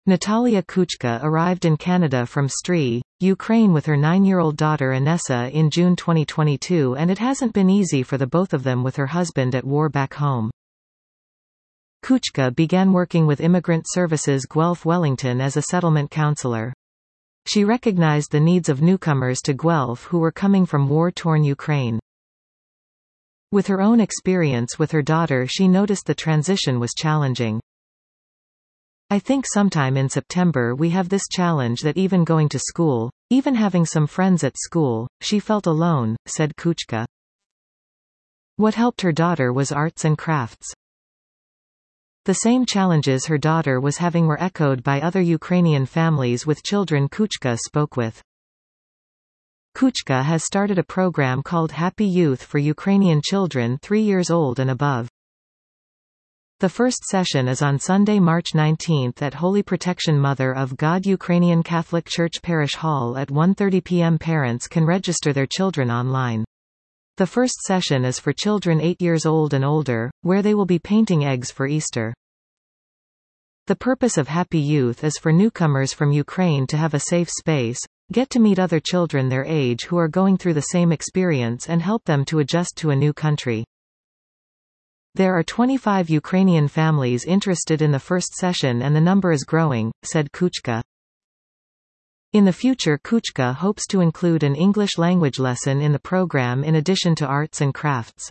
Natalia Kuchka arrived in Canada from Stry, Ukraine with her 9-year-old daughter Inessa in June 2022, and it hasn't been easy for the both of them with her husband at war back home. Kuchka began working with Immigrant Services Guelph Wellington as a settlement counselor. She recognized the needs of newcomers to Guelph who were coming from war-torn Ukraine. With her own experience with her daughter, she noticed the transition was challenging. "I think sometime in September we have this challenge that even going to school, even having some friends at school, she felt alone," said Kuchka. What helped her daughter was arts and crafts. The same challenges her daughter was having were echoed by other Ukrainian families with children Kuchka spoke with. Kuchka has started a program called Happy Youth for Ukrainian children 3 years old and above. The first session is on Sunday, March 19 at Holy Protection Mother of God Ukrainian Catholic Church Parish Hall at 1:30 p.m. Parents can register their children online. The first session is for children 8 years old and older, where they will be painting eggs for Easter. The purpose of Happy Youth is for newcomers from Ukraine to have a safe space, get to meet other children their age who are going through the same experience and help them to adjust to a new country. There are 25 Ukrainian families interested in the first session and the number is growing, said Kuchka. In the future, Kuchka hopes to include an English language lesson in the program in addition to arts and crafts.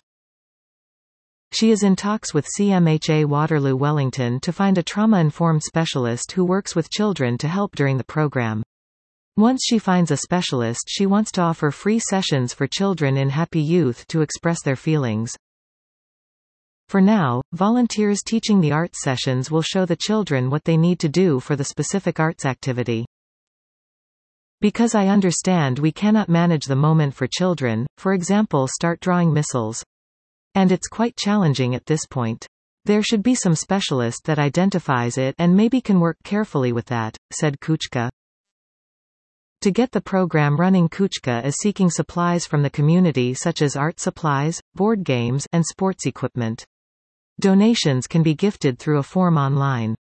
She is in talks with CMHA Waterloo Wellington to find a trauma-informed specialist who works with children to help during the program. Once she finds a specialist, she wants to offer free sessions for children in Happy Youth to express their feelings. For now, volunteers teaching the arts sessions will show the children what they need to do for the specific arts activity. Because I understand we cannot manage the moment for children, for example start drawing missiles. And it's quite challenging at this point. There should be some specialist that identifies it and maybe can work carefully with that, said Kuchka. To get the program running, Kuchka is seeking supplies from the community such as art supplies, board games, and sports equipment. Donations can be gifted through a form online.